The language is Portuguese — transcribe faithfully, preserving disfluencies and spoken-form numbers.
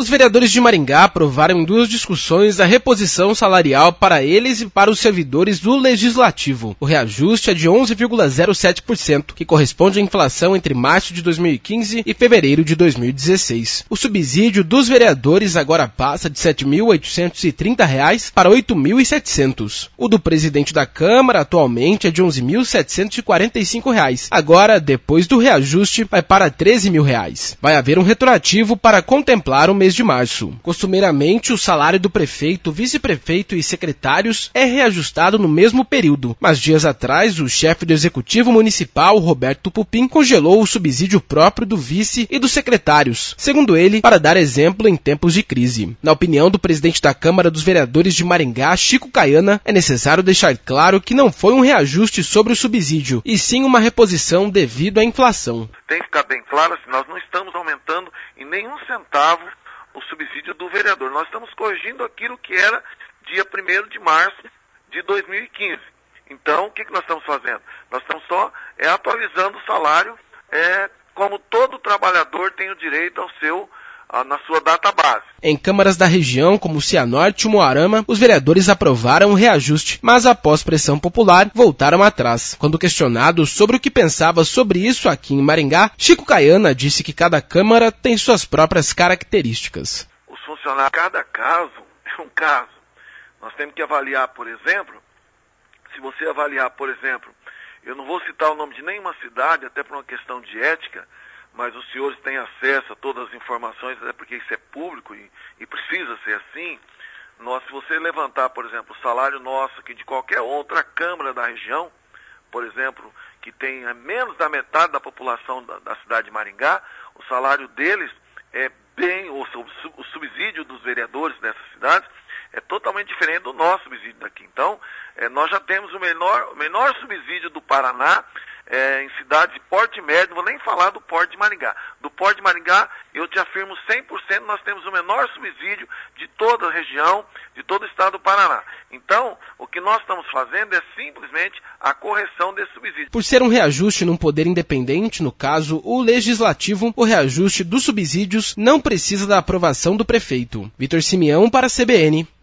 Os vereadores de Maringá aprovaram em duas discussões a reposição salarial para eles e para os servidores do Legislativo. O reajuste é de onze vírgula zero sete por cento, que corresponde à inflação entre março de dois mil e quinze e fevereiro de dois mil e dezesseis. O subsídio dos vereadores agora passa de sete mil oitocentos e trinta reais para oito mil e setecentos. O do presidente da Câmara atualmente é de onze mil setecentos e quarenta e cinco reais. Agora, depois do reajuste, vai para treze mil reais. Vai haver um retroativo para contemplar o mês de março. Costumeiramente, o salário do prefeito, vice-prefeito e secretários é reajustado no mesmo período, mas dias atrás o chefe do executivo municipal, Roberto Pupim, congelou o subsídio próprio do vice e dos secretários, segundo ele, para dar exemplo em tempos de crise. Na opinião do presidente da Câmara dos Vereadores de Maringá, Chico Caiana, é necessário deixar claro que não foi um reajuste sobre o subsídio, e sim uma reposição devido à inflação. Tem que ficar bem claro, assim, nós não estamos aumentando em nenhum centavo o subsídio do vereador. Nós estamos corrigindo aquilo que era dia primeiro de março de dois mil e quinze. Então, o que, que nós estamos fazendo? Nós estamos só é, atualizando o salário, é, como todo trabalhador tem o direito ao seu, a, na sua data base. Em câmaras da região, como Cianorte e Moarama, os vereadores aprovaram o reajuste, mas após pressão popular, voltaram atrás. Quando questionado sobre o que pensava sobre isso aqui em Maringá, Chico Caiana disse que cada câmara tem suas próprias características. Os funcionários, cada caso é um caso. Nós temos que avaliar, por exemplo, se você avaliar, por exemplo, eu não vou citar o nome de nenhuma cidade, até por uma questão de ética, mas os senhores têm acesso a todas as informações, até porque isso é público e, e precisa ser assim. Nós, se você levantar, por exemplo, o salário nosso, que de qualquer outra câmara da região, por exemplo, que tem menos da metade da população da, da cidade de Maringá, o salário deles é bem, ou o subsídio dos vereadores dessas cidades é totalmente diferente do nosso subsídio daqui. Então, é, nós já temos o menor, o menor subsídio do Paraná, É, em cidades de porte médio, não vou nem falar do porte de Maringá. Do porte de Maringá, eu te afirmo cem por cento, nós temos o menor subsídio de toda a região, de todo o estado do Paraná. Então, o que nós estamos fazendo é simplesmente a correção desse subsídio. Por ser um reajuste num poder independente, no caso, o Legislativo, o reajuste dos subsídios não precisa da aprovação do prefeito. Vitor Simeão para a C B N.